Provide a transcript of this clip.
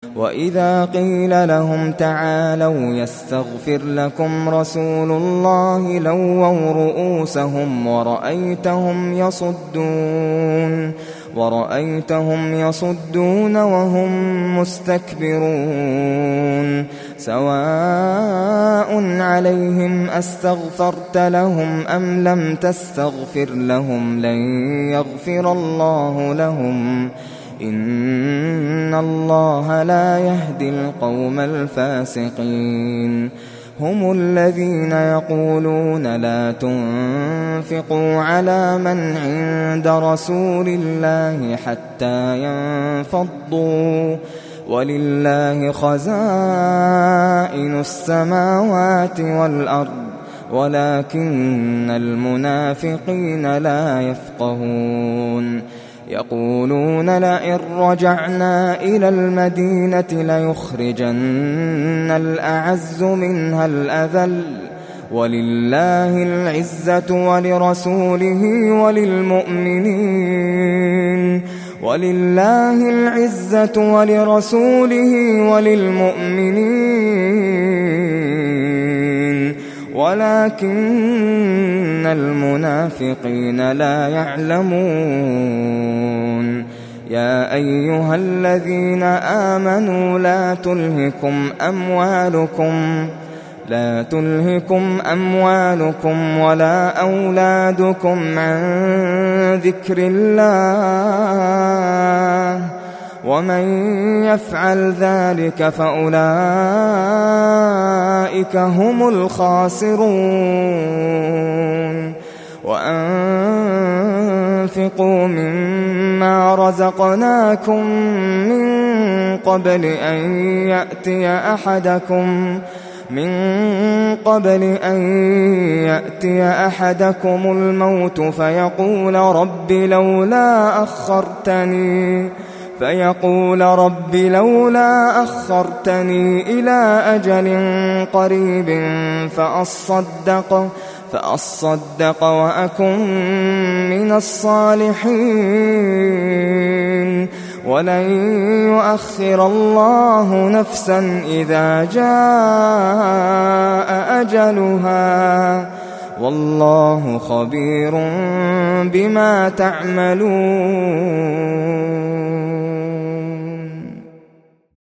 وإذا قيل لهم تعالوا يستغفر لكم رسول الله لووا رؤوسهم ورأيتهم يصدون وهم مستكبرون سواء عليهم أستغفرت لهم أم لم تستغفر لهم لن يغفر الله لهم إن الله لا يهدي القوم الفاسقين هم الذين يقولون لا تنفقوا على من عند رسول الله حتى ينفضوا ولله خزائن السماوات والأرض ولكن المنافقين لا يفقهون يقولون لئن رجعنا إلى المدينة ليخرجن الأعز منها الأذل ولله العزة ولرسوله وللمؤمنين ولكن المنافقين لا يعلمون يا أيها الذين آمنوا لا تلهكم أموالكم ولا أولادكم عن ذكر الله ومن يفعل ذلك فأولئك هم الخاسرون وأنفقوا مما رزقناكم من قبل أن يأتي أحدكم الموت فيقول رب لولا أخرتني إلى أجل قريب فأصدق وأكن من الصالحين ولن يؤخر الله نفسا إذا جاء أجلها والله خبير بما تعملون.